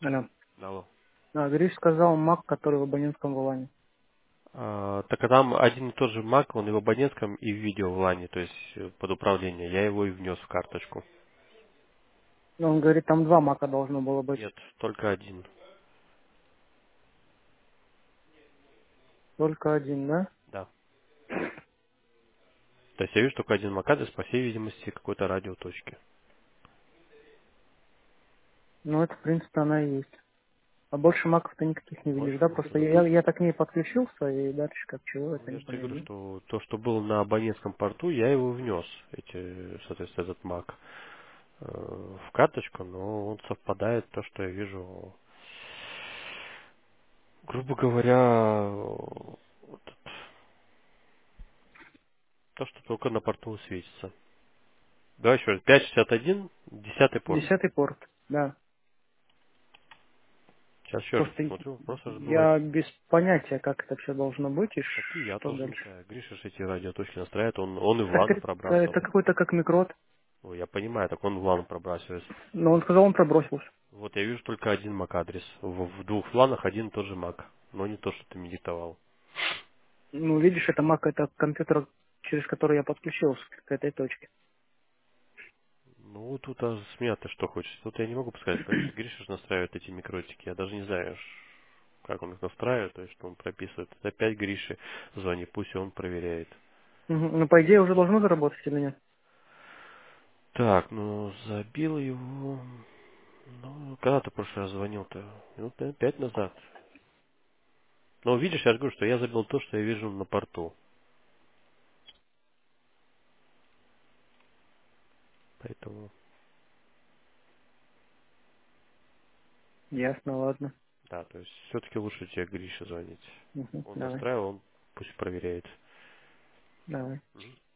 Алло. Алло. Гриш сказал Мак, который в абонентском валане. Так а там один и тот же Mac, он и в абонентском, и в видео в лане, то есть под управление. Я его и внес в карточку. Но он говорит, там два Мака должно было быть. Нет, только один. Только один, да? Да. То есть я вижу только один MAC-адрес, по всей видимости, какой-то радиоточки. Ну, это, в принципе, она и есть. А больше Маков ты никаких не видишь, Больше да? нет. Просто я так к ней подключился, и дальше как чего, Ну, это я не же тебе понять, говорю, да? что то, что было на абонентском порту, я его внес, соответственно, этот Mac в карточку, но он совпадает то, что я вижу, грубо говоря, то, что только на порту светится. Давай еще раз. 561, 10 порт. 10-й порт, да. Сейчас еще раз Просто посмотрю. Просто же бывает. я без понятия, как это все должно быть и Так и я что тоже не дальше. знаю. Гриша же эти радиоточки настраивает. Он и в Так лан это пробрасывал. какой-то как микрот. Ой, я понимаю, так он в лан пробрасывает. Но он сказал, он пробросился. Вот я вижу только один MAC-адрес. В двух ланах один и тот же Mac. Но не то, что ты мне диктовал. Ну, видишь, это Мак, это компьютер, через который я подключился к этой точке. Ну, тут с меня ты что хочешь. Тут я не могу сказать. Понимаешь, Гриша же настраивает эти микротики. Я даже не знаю, как он их настраивает, то есть, что он прописывает. Это опять Грише звони, пусть он проверяет. Мгм. Ну, по идее, уже должно заработать или нет? Так, ну, забил его. Ну, когда ты в прошлый раз звонил-то? Минут, наверное, 5 назад. Ну, видишь, я же говорю, что я забил то, что я вижу на порту. Поэтому, Ясно, ладно. да, то есть, все-таки лучше тебе Грише звонить. Мгм. Он Давай, настраивал, он пусть проверяет. давай.